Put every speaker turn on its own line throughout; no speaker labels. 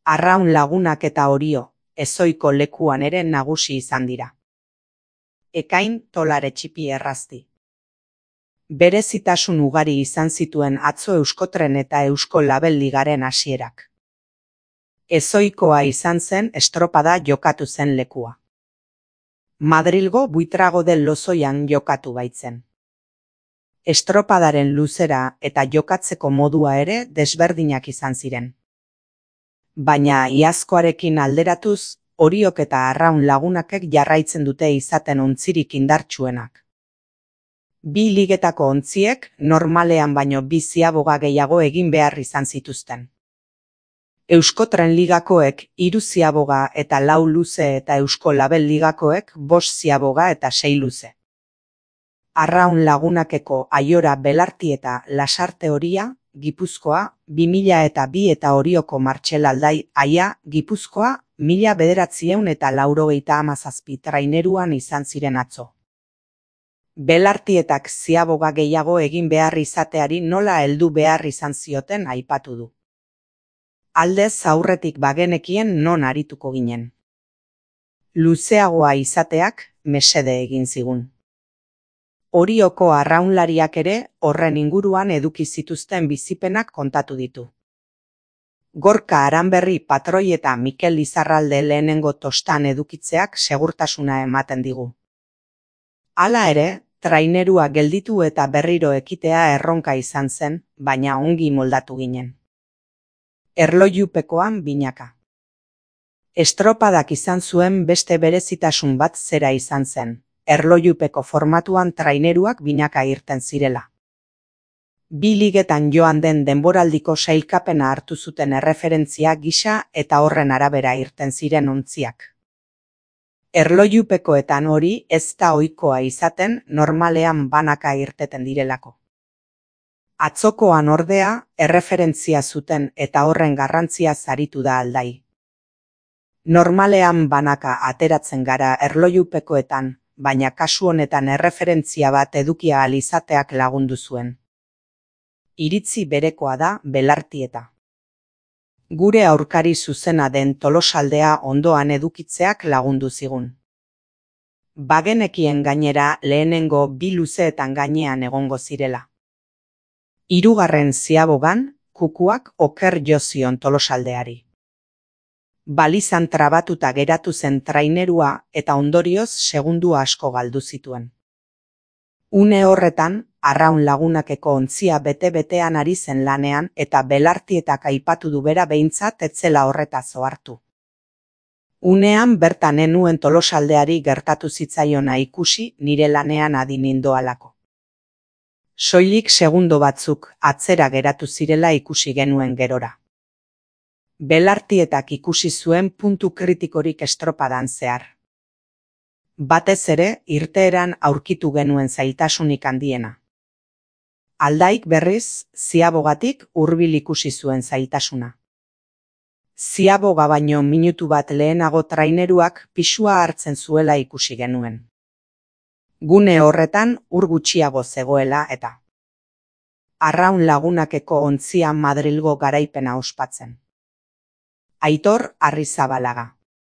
Arraun Lagunak eta Orio, ezohiko lekuan ere nagusi izan dira. Ekain Tolare txipi errazti. Berezitasun ugari izan zituen atzo Euskotren eta Eusko Label Ligaren hasierak. Ezohikoa izan zen estropada jokatu zen lekua. Madrilgo Buitrago del Lozoian jokatu baitzen. Estropadaren luzera eta jokatzeko modua ere desberdinak izan ziren. Baina iazkoarekin alderatuz, Oriok eta Arraun Lagunakek jarraitzen dute izaten ontzirik indartsuenak. Bi ligetako ontziek normalean baino bi ziaboga gehiago egin behar izan zituzten. Euskotren ligakoek 3 ziaboga eta 4 luze eta Eusko Label ligakoek 5 ziaboga eta 6 luze. Arraun Lagunakeko Aiora Belarti eta Lasarte Oria, Gipuzkoa, 2002 eta Orioko Martxel Aldai Aia, Gipuzkoa, 1987 traineruan izan ziren atzo. Belartietak ziaboga gehiago egin behar izateari nola heldu behar izan zioten aipatu du. Aldez aurretik bagenekien non arituko ginen. Luzeagoa izateak mesede egin zigun. Orioko arraunlariak ere horren inguruan eduki zituzten bizipenak kontatu ditu. Gorka Aranberri patroi eta Mikel Izarralde lehenengo tostan edukitzeak segurtasuna ematen digu. Hala ere, trainerua gelditu eta berriro ekitea erronka izan zen, baina ongi moldatu ginen. Erlojupekoan binaka. Estropadak izan zuen beste berezitasun bat zera izan zen. Erlojupeko formatuan traineruak binaka irten zirela. Bi ligetan joan den denboraldiko sailkapena hartu zuten erreferentzia gisa eta horren arabera irten ziren ontziak. Erlojupekoetan hori ez da ohikoa izaten normalean banaka irteten direlako. Atzokoan ordea erreferentzia zuten eta horren garrantzia zaritu da Aldai. Normalean banaka ateratzen gara erlojupekoetan, baina kasu honetan erreferentzia bat edukia ahal izateak lagundu zuen. Iritzi berekoa da Belartieta. Gure aurkari zuzena den Tolosaldea ondoan edukitzeak lagundu zigun. Bagenekien gainera lehenengo 2 luzeetan gainean egongo zirela. 3. ziabogan, kukuak oker jo zion Tolosaldeari. Balizan trabatuta geratu zen trainerua eta ondorioz segundu asko galdu zituen. Une horretan, Arraun Lagunakeko ontzia bete-betean ari zen lanean eta Belartietak aipatu du bera behintzat etzela horretaz ohartu. Unean bertan enuen Tolosaldeari gertatu zitzaiona ikusi nire lanean adi nindoalako. Soilik segundo batzuk atzera geratu zirela ikusi genuen gerora. Belartietak ikusi zuen puntu kritikorik estropadan zehar. Batez ere, irteeran aurkitu genuen zailtasunik handiena. Aldaik berriz, ziabogatik hurbil ikusi zuen zailtasuna. Ziaboga baino minutu bat lehenago traineruak pisua hartzen zuela ikusi genuen. Gune horretan ur gutxiago zegoela eta Arraun Lagunakeko ontzia Madrilgo garaipena ospatzen. Aitor Arrizabalaga.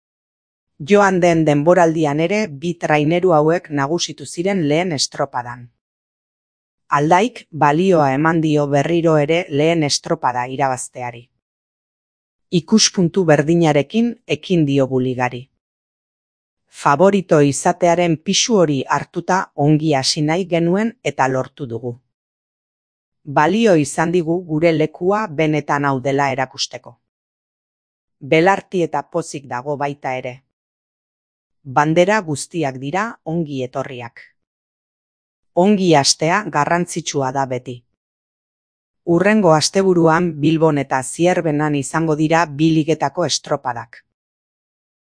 Joan den denboraldian ere 2 traineru hauek nagusitu ziren lehen estropadan. Aldaik balioa eman dio berriro ere lehen estropada irabazteari. Ikuspuntu berdinarekin ekin diogu ligari. Favorito izatearen pisu hori hartuta ongi hasi nahi genuen eta lortu dugu. Balio izan digu gure lekua benetan hau dela erakusteko. Belartieta pozik dago baita ere. Bandera guztiak dira ongi etorriak. Ongi hastea garrantzitsua da beti. Hurrengo asteburuan Bilbon eta Zierbenan izango dira 2 ligetako estropadak.